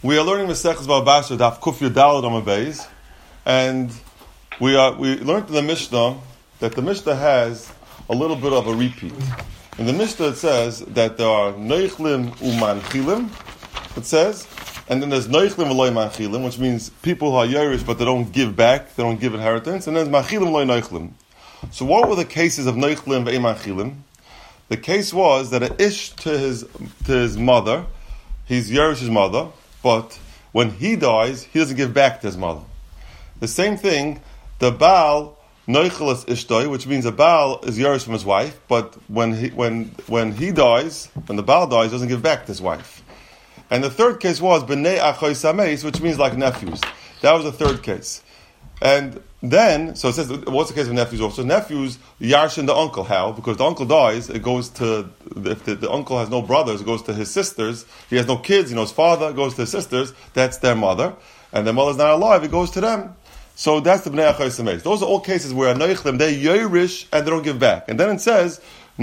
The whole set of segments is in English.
We are learning Maseches Bava Basra Daf Kuf Yudalad Amud Beis, and we learned in the Mishnah that the Mishnah has a little bit of a repeat. In the Mishnah it says that there are Noichlim Umanchilim, it says, and then there's Noichlim V'loi Manchilim, which means people who are Yerush but they don't give back, they don't give inheritance, and then there's Manchilim V'loi Noichlim. So what were the cases of Noichlim V'ei Manchilim? The case was that an Ish to his mother, he's Yerush's mother, but when he dies, he doesn't give back to his mother. The same thing, the Baal Noichelas Ishtoi, which means a Baal is Yerush from his wife, but when he dies, when the Baal dies, he doesn't give back to his wife. And the third case was B'nei Achoy Sameis, which means like nephews. That was the third case. And then, so it says, what's the case of nephews also? Nephews, Yarshin the uncle. How? Because the uncle dies, it goes to, if the uncle has no brothers, it goes to his sisters. He has no kids, his father, it goes to his sisters. That's their mother. And their mother's not alive, it goes to them. So that's the B'nei Achoy Sameis. Those are all cases where Noichlim, they're Yerush and they don't give back. And then it says,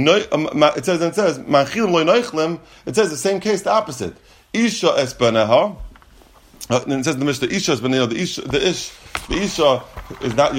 Manchilim Lo Noichlim, it says the same case, the opposite. Isha es Baneha. And it says in the Mishnah, Isha es Baneha, the Isha is not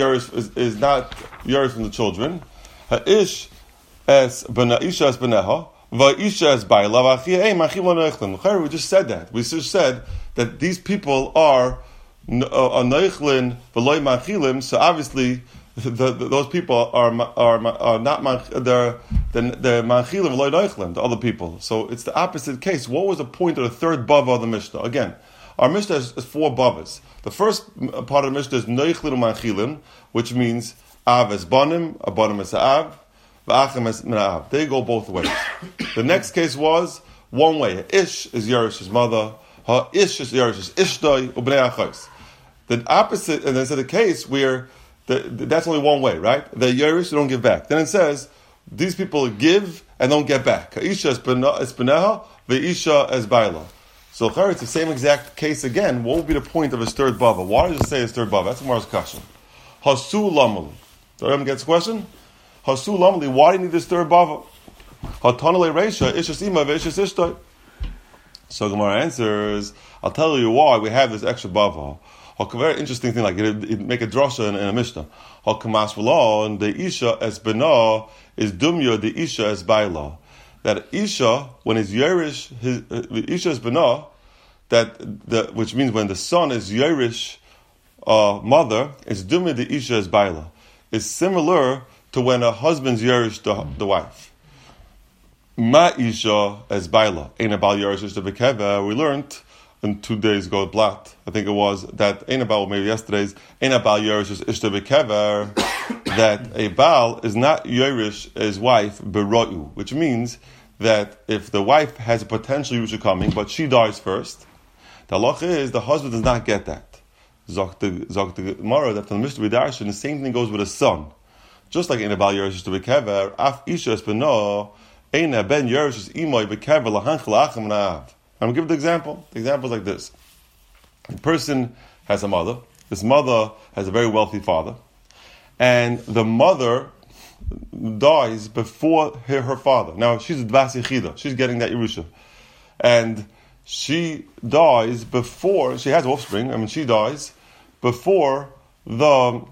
Yerush from the children. Isha es Baneha. Va'isha es Baila. Va'achia ein Manchilim Lo Noichlim. We just said that. We just said that these people are Noichlin v'loy manchilim, so obviously those people are not they're manchilim v'loy noichlin, the other people. So it's the opposite case. What was the point of the third bava of the Mishnah? Again, our Mishnah is four bavas. The first part of the Mishnah is noichlin manchilim, which means av es banim, a banim es av, v'achem es min av. They go both ways. The next case was one way. Ish is Yerush's mother. Ha ish is Yerush's ishtoi ubnei achos. The opposite, and then so the case where that's only one way, right? The Yerush don't give back. Then it says these people give and don't get back. Isha es beneha, ve'isha es baila. So it's the same exact case again. What would be the point of his third bava? Why does it say his third bava? That's Gemara's question. Hasu lamali. So everyone gets the question? Hasu lamali. Why do you need this third bava? Hatanale reisha ishas ima ve'ishas ishtoi. So Gemara answers, I'll tell you why we have this extra bava. A very interesting thing, like it make a drasha in a Mishnah. And the Isha as Bena is Dumya, the Isha as Baila. That Isha, when it's Yerush, Isha as Bena, which means when the son is Yerush mother, is Dumya, the Isha as Baila. It's similar to when a husband's Yerush the wife. Ma Isha as Baila. Ain't about Yerush is the Bekeva. We learned in 2 days ago, Blat, I think it was, that ain't about, maybe yesterday's, ain't about Yerush is Ishta Bekever, that a Baal is not Yerush his wife, Bero'u, which means that if the wife has a potential Yerusha coming, but she dies first, the halacha is the husband does not get that. Zok the Gemara, that from the Mishnah B'darshan, the same thing goes with a son. Just like ain't about Yerush Ishta Bekever, Af Isha es Beno, ain't ben Yerush is Imoy Bekever, Lahanchel Achem Na'av. I'm going to give the example. The example is like this. A person has a mother. This mother has a very wealthy father. And the mother dies before her father. Now, she's a Dvas Yechida. She's getting that Yerusha. And she dies before, she has offspring. She dies before the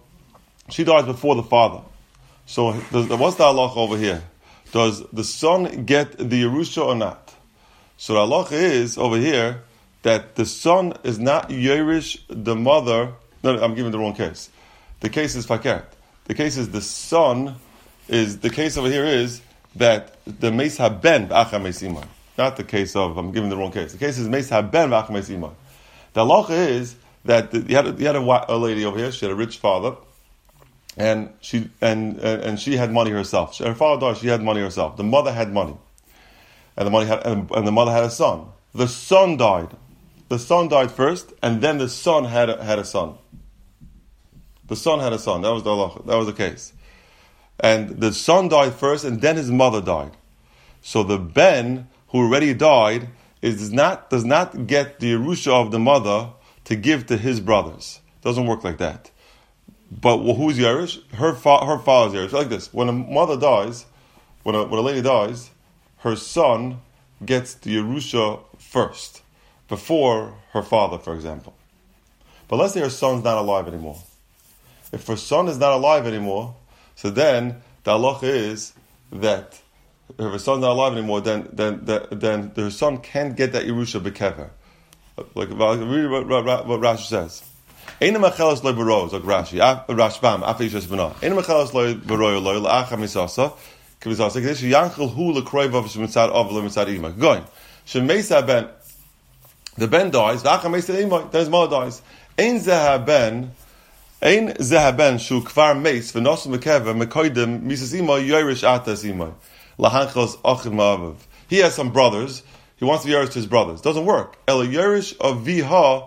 father. So, what's the halacha over here? Does the son get the Yerusha or not? So the halacha is over here that the son is not Yerush the mother. No, I'm giving the wrong case. The case is fakert. The case is the son is, the case over here is that the meis haben v'acha meis imah. Not the case of, I'm giving the wrong case. The case is meis haben v'acha meis imah. The halacha is that you had a lady over here, she had a rich father, and she had money herself. Her father died, she had money herself. The mother had money. And the mother had a son. The son died. The son died first, and then the son had a son. The son had a son. That was the case. And the son died first, and then his mother died. So the ben who already died does not get the Yerusha of the mother to give to his brothers. Doesn't work like that. But who's Yerush? Her father's Yerush. Like this: when a mother dies, when a lady dies, her son gets the Yerusha first. before her father, for example. But let's say her son's not alive anymore. If her son is not alive anymore, so then the halacha is that if her son's not alive anymore, then her son can't get that Yerusha Bekever. Like read what Rashi says. Ein machelas lo baroz, like Rashbam, afishes b'na. Ein machelas lo baroy lo la'acha misasa, k'misasa. K'dish yanchel hu l'kroivav shemitzad av l'mitzad ima. Going. Shemesa ben, the ben dies. V'acha mesa ima. Then his mother dies. Ein zeha ben shu kvar meis v'nosu mekever mekoidem misas ima yoirish atas ima lahanchos achim ma'avav. He has some brothers. He wants to be Yerush to his brothers. Doesn't work. Ela Yerush aviha.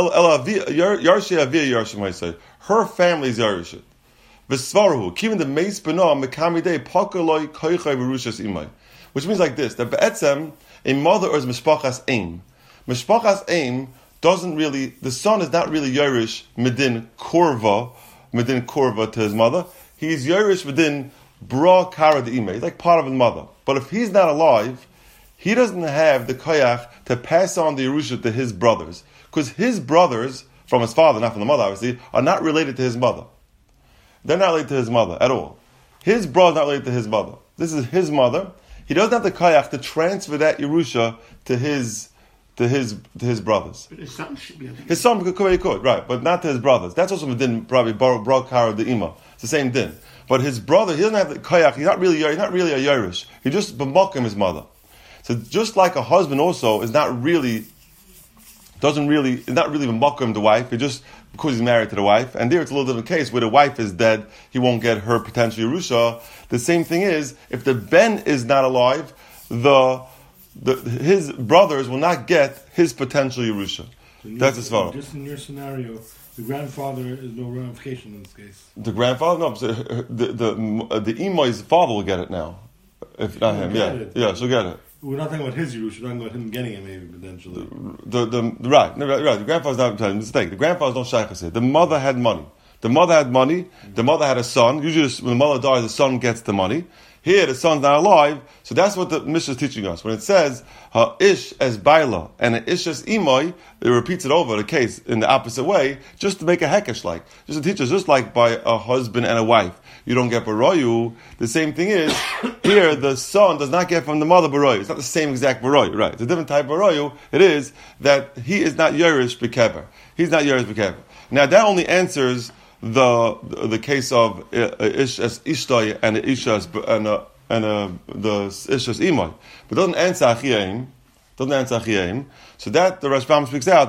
Her family is Yerush. V'svaruhu kivin the meis b'na mekamidei pakaloi koichay v'rushas imay. Which means like this: that be'etzem a mother is mishpachas aim. Mishpachas aim doesn't really. The son is not really Yerush midin korva to his mother. He's Yerush midin bra kara de imay. He's like part of his mother. But if he's not alive, he doesn't have the koyach to pass on the Yerusha to his brothers. Because his brothers, from his father, not from the mother obviously, are not related to his mother. They're not related to his mother at all. His brother is not related to his mother. This is his mother. He doesn't have the koyach to transfer that Yerusha to his brothers. But his son should be. His son could, right, but not to his brothers. That's also a din, probably bro kara the ima. It's the same din. But his brother, he doesn't have the koyach. He's not really a Yerush. He just b'mokim his mother. So just like a husband also is not really b'mokim the wife. He just because he's married to the wife. And there it's a little different case where the wife is dead, he won't get her potential Yerusha. The same thing is if the ben is not alive, his brothers will not get his potential Yerusha. So that's his father. Just in your scenario, the grandfather is no ramification in this case. The grandfather, no. So the Imai's father will get it now. If not him, yeah, she'll get it. We're not talking about his Yerusha, we're talking about him getting it maybe potentially. Right. The grandfather's not telling mistake. The grandfather's don't shaykhas it. The mother had money. The mother had a son. Usually when the mother dies, the son gets the money. Here, the son's not alive, so that's what the Mishnah is teaching us. When it says, ish as baila, and an ish as imoy, it repeats it over the case in the opposite way, just to make a hekesh like. Just to teach us, just like by a husband and a wife, you don't get baroyu. The same thing is, here, the son does not get from the mother baroyu. It's not the same exact baroyu, right? It's a different type of baroyu. It is that he is not Yerush Bekever. He's not Yerush Bekever. Now, that only answers the case of ish as ishtay and the ish as the ish as imay, but doesn't answer achiyaim. So that the Rashbam speaks out.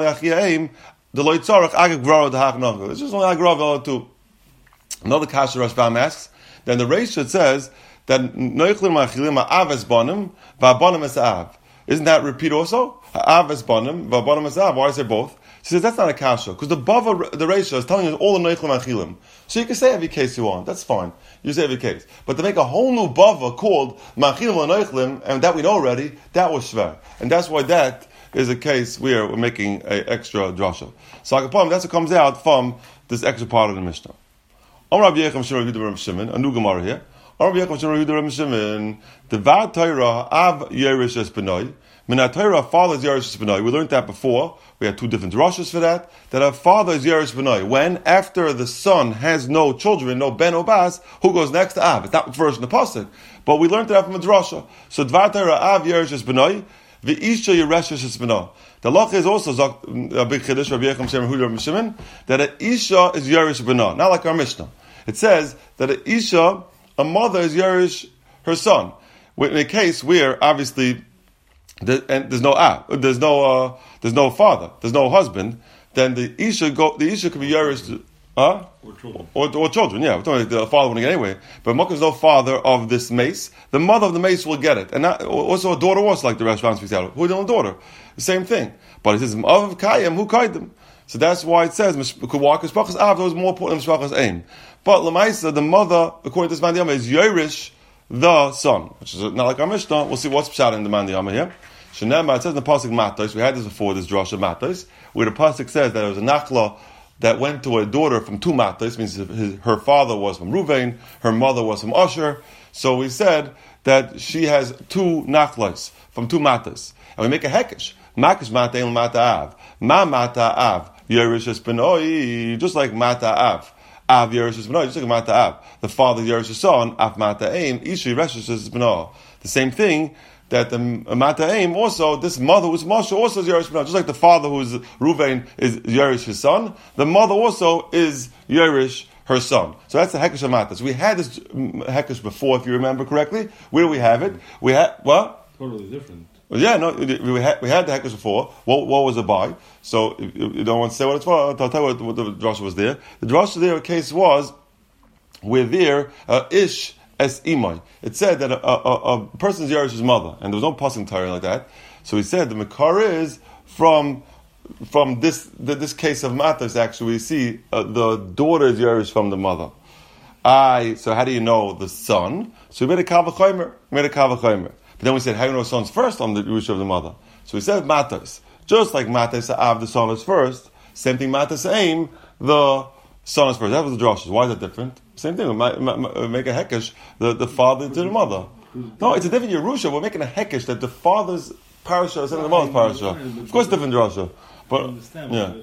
The loy tzarich agak grara the hachnachah. It's just only agrav to another kasha Rashbam asks. Then the Reisha says that noichlim achilim ha'aves banim va'banim es av. Isn't that repeat also? Ha'aves banim va'banim es av. Why is it both? She says that's not a kasha because the Reisha is telling you all the noichlim achilim. So you can say every case you want. That's fine. You say every case. But to make a whole new bava called machilim noichlim, and that we know already, that was shver, and that's why that is a case where we're making an extra drasha. So that's what comes out from this extra part of the Mishnah. Rabbi Shimon, a new Gemara here. Rabbi Shimon, the Vad Torah av Yerush es Benoi. Minat Torah, father is Yerush es Benoi. We learned that before. We had two different drashas for that. That a father is Yerush Benoi. When after the son has no children, no ben or bas, who goes next to Av? It's not first in the pasuk, but we learned that from a drasha. So Vad Torah av Yerush es Benoi. V'isha Yerush es Benoi. The law is also a big chiddush Rabbi Shimon that an isha is Yerush Benoi, not like our Mishnah. It says that an isha, a mother, is Yerush her son. In a case where obviously there's no father, there's no husband, then the isha could be Yerush or children. Yeah, the father wouldn't get anyway. But there's no father of this mace. The mother of the mace will get it, and also a daughter also like the Rashbam speaks out. Who the daughter? The same thing. But it says of Kayim who kaidem. So that's why it says Mishpachas Av was more important than Mishpachas Aim. But Lamaisa, the mother, according to this Mandiyama, is Yerush the son, which is not like our Mishnah. We'll see what's pshat in the Mandiyama here. Shenema, it says in the pasuk Matos. We had this before, this drasha Matos, where the pasuk says that it was a nachla that went to a daughter from two Matos, means her father was from Ruvain, her mother was from Asher. So we said that she has two nachlas from two Matos, and we make a hekesh Makish mata el mata av. Ma mata av. Yerush es benoi. Just like mata av. Av Yerush es benoi. Just like mata av. The father Yerush his son. Av mata aim. Ishi Yerush es benoi. The same thing that the mata aim also, this mother who's Moshe also is Yerush benoi. Just like the father who is Ruvain is Yerush his son. The mother also is Yerush her son. So that's the Hekesh Amatas. We had this Hekesh before, if you remember correctly. Where do we have it? We had, what? Totally different. Yeah, no, we had the Hekesh before. What was it by? So, if you don't want to say what it's for, I'll tell you what the drasha was there. The drasha there case was, where there, Ish es Imai. It said that a person's Yerish's mother, and there was no passing Torah like that. So he said the Makar is from this case of Matas, actually, we see the daughter is Yerush from the mother. So how do you know the son? So we made a Kavachomer. But then we said, how do you know son's first on the Yerush of the mother? So we said Matas. Just like Matas Av, the son is first. Same thing, Matas Aim, the son is first. That was the drashas. Why is that different? Same thing, we make a Hekesh, the father to the mother. No, it's a different Yerusha. We're making a Hekesh that the father's parasha is in the mother's parasha. Of course, different drasha. But I understand. Yeah.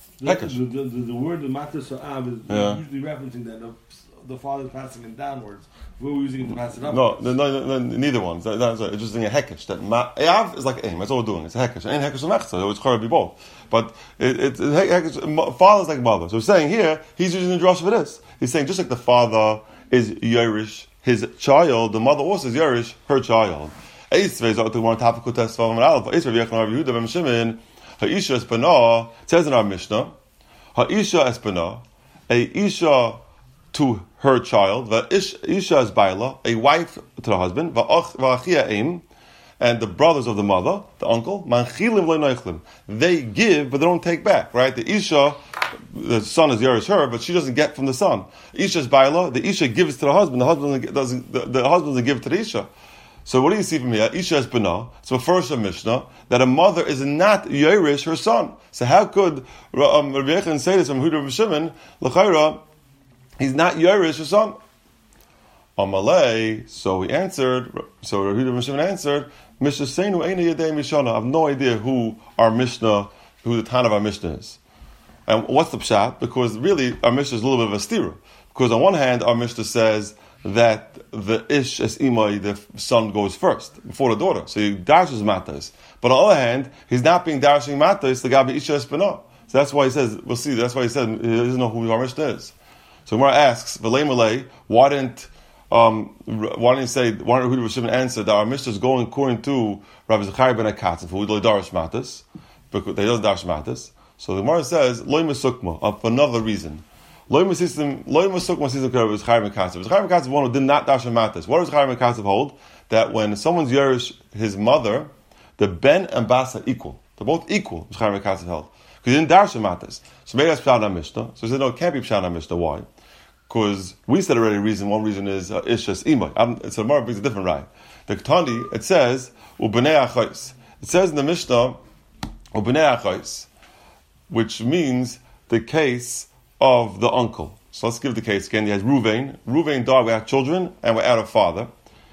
The word the matas av is usually referencing that the father is passing it downwards. We're using it to pass it upwards. No, neither one. That's it's just a hekesh. That av is like aim. That's all we're doing. It's a hekesh. Ain't hekesh mechza. So it's chara be both. But it's hekesh. Father's like mother. So we're saying here he's using the drush for this. He's saying just like the father is Yerush his child, the mother also is Yerush her child. Eisvei is the one topical test for Aleph. Eisvei v'yechna Rabbi Yehuda ben Shimon. Ha'isha espana, it says in our Mishnah, Ha'isha espana, a isha to her child, Isha is baila, a wife to the husband, Va'achia aim, and the brothers of the mother, the uncle, Manchilim le'noichlim. They give, but they don't take back, right? The Isha, the son is Yerush her, but she doesn't get from the son. Isha is baila, the Isha gives to the husband doesn't, the husband doesn't give to the Isha. So what do you see from here? Isha es bana. So first a Mishnah that a mother is not Yerush her son. So how could Rabbi Yechon say this from Yehuda ben Shimon? L'chayra, he's not Yerush her son. Amalei. So he answered. So Yehuda ben Shimon answered, Mishnah Seinu Eina Yedei Mishana. I have no idea who the Tan of our Mishnah is. And what's the pshat? Because really our Mishnah is a little bit of a stira. Because on one hand our Mishnah says that the ish as imai, the son goes first before the daughter, so he dashes matas. But on the other hand, he's not being dashing matas. The gabi isha espana. So that's why he says. We'll see. That's why he said he doesn't know who our Mishnah is. So Gemara asks, "V'lei malei, why didn't Yehuda ben Shimon answer that our Mishnah is going according to Rabbi Zechariah ben Akatzif, who don't darish matas, because they don't dash matas. So the Gemara says, "Loi mesukma," for another reason. Loi mesukma sisim k'Rabbi Zechariah ben Akatzif. Zechariah ben Akatzif one who did not dash matas. What does Zechariah ben Akatzif hold? That when someone's Yerush his mother, the ben and bas are equal. They're both equal. Zechariah ben Akatzif held because he didn't dash matas. So maybe that's pshat Mishnah. So he said, no, it can't be pshat Mishnah. Why? Because we said already one reason is Ishas Imai. So Gemara brings a different right. The Ketandi, it says, U'bnei achos. It says in the Mishnah, U'bnei achos, which means the case of the uncle. So let's give the case again. He has Ruvain. Ruvain died without children and without a father.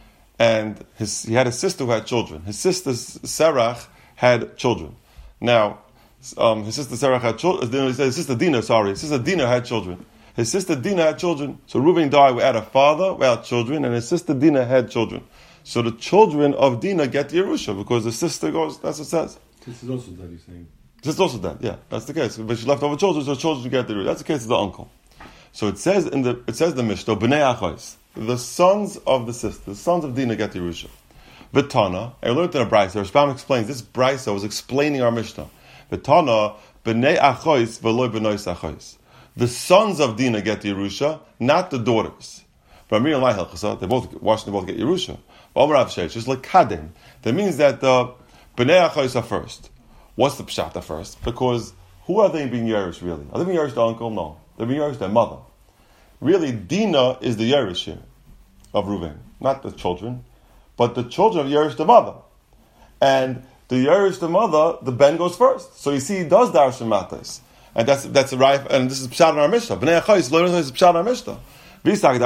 And he had a sister who had children. His sister Serach had children. Now, his sister Serach had children. His sister Dina had children. His sister Dina had children. So Reuben died without a father, without children, and his sister Dina had children. So the children of Dina get the Yerusha because the sister goes, that's what it says. This is also that he's saying. This is also that, yeah, that's the case. But she left over children, so children get the Yerusha. That's the case of the uncle. So it says in the Mishnah, B'nei Achos, the sons of the sister, the sons of Dina get the Yerusha. V'tana, I learned in a Brisa, Rashbam explains, this Brisa was explaining our Mishnah. V'tana, B'nei Achos, v'loi b'nois Achos. The sons of Dina get the Yerusha, not the daughters. But Amir and Lai Helchasa, they both get Yerusha. But Omer Rav Sheish, just like Kadem. That means that the B'nei Achos are first. What's the Pshat first? Because who are they being Yerush really? Are they being Yerush the uncle? No. They're being Yerush their mother. Really, Dina is the Yerush here of Reuven, not the children, but the children of Yerush the mother. And the Yerush the mother, the Ben goes first. So you see, he does Darshan Matas. And that's a right, and this is Pshat in our Mishnah. B'nei Achos, lo is Pshat in our Mishnah. He says,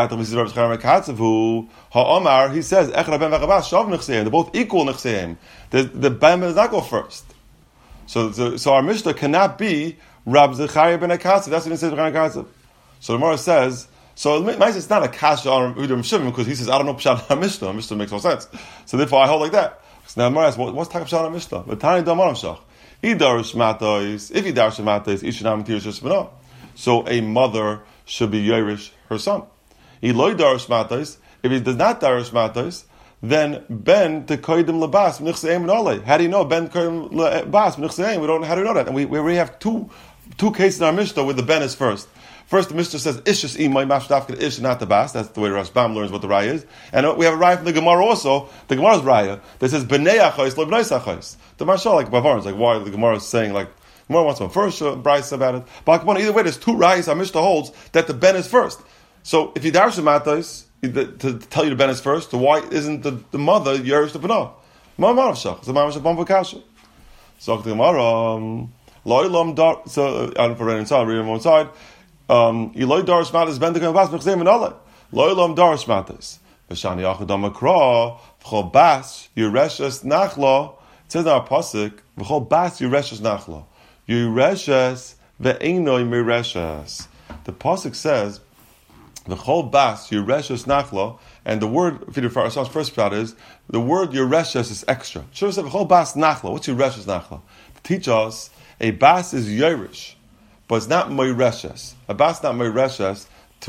he says, they're both equal nechseim. The Ben does not go first. So our Mishnah cannot be Rab Zechariah ben Akatzev. That's what it says ben Akatzev. So the Gemara says, it's not a kasha on Udim Shimon because he says, I don't know Pshat on Mishnah. Our Mishnah makes no sense. So therefore I hold like that. So now the Gemara asks, what's Taka Pshat on Mishnah? But Tani Damaram Shach. If he darish matais, Ishanam Tirish Shemana. So a mother should be Yerush her son. He loy darish matais. If he does not darish matais, then ben to koidim lebas mnichseim nole. How do you know ben koidim lebas mnichseim? We don't. How do you know that? And we have two cases in our Mishnah where the ben is first. First, the Mishnah says ishus imay mashdafka ish, not the bas. That's the way Rashbam learns what the raya is. And we have a raya from the Gemara also. The Gemara's raya that says bnei achos lo bnei achos. The Marshal like Bavarans, like why the Gemara is saying like Gemara wants one first brayso about it. But either way, there's two rayas. Our Mishnah holds that the ben is first. So if you darish the matos to tell you the ben is first, so why isn't the mother Yerush the B'nah? Ma'amarav Shach. It's a Ma'amarav Shach B'nah Kasha. So the Gemara, Lo'ilam Dar, so I don't put it inside, read it on one side. Eloi Darish Matas Ben Dekan Bas Mechzem and Allah. Lo'ilam Darish Matas. V'shani Achadam Akra, V'chol Bas, Yereshes Nachla. It says in our Pasuk, V'chol Bas Yereshes Nachla. Yereshes Ve'enoi Mereshes. The Pasuk says, V'chol Bas Yereshes Nachla. And the word, if you refer to our first part is, the word Yereshes is extra. Sure said, V'chol Bas Nachla. What's Yereshes Nachla? To teach us, a Bas is Yerush, but it's not Mereshes. A Bas is not Mereshes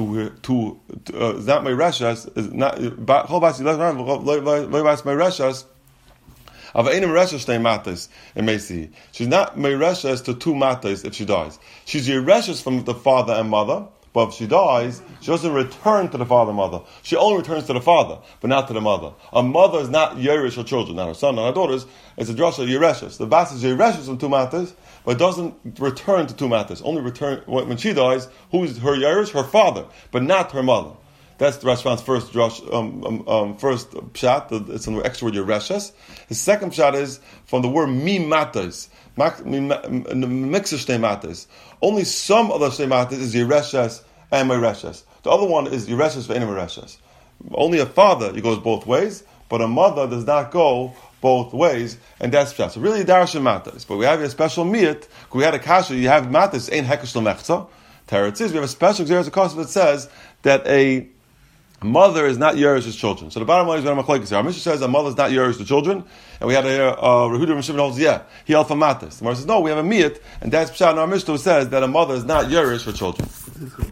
it's not Mereshes, is not, V'chol Bas Mereshes, of any Mereshes shtei matas, it may see. She's not Mereshes to two matas if she dies. She's Yereshes from the father and mother, but if she dies, she doesn't return to the father and mother. She only returns to the father, but not to the mother. A mother is not Yerush her children, not her son, not her daughters. It's a drasha Yereshes. The Bas is Yereshes from two matas, but doesn't return to two matas. Only return, when she dies, who is her Yerush? Her father, but not her mother. That's the Rashban's first first pshat. It's an extra word Yereshes. His second pshat is from the word mi matas. Mixer shtei matas. Only some other shtei matas is Yereshes and Mereshes. The other one is Yereshes ve'enim Mereshes. Only a father, it goes both ways, but a mother does not go both ways, and that's pshat. So really darish matas. But we have a special miyat. We had a kasha. You have matas ein hekesh l'mechza. Teretz is we have a special xeris akos that says that a mother is not Yerish's children. So the bottom line is what I'm going to say. Our Mishnah says a mother is not Yerush the children, and we had a Rehuda Rishon holds he held for matas. The Gemara says no, we have a miyat, and that's pshat in our Mishnah says that a mother is not Yerush her children.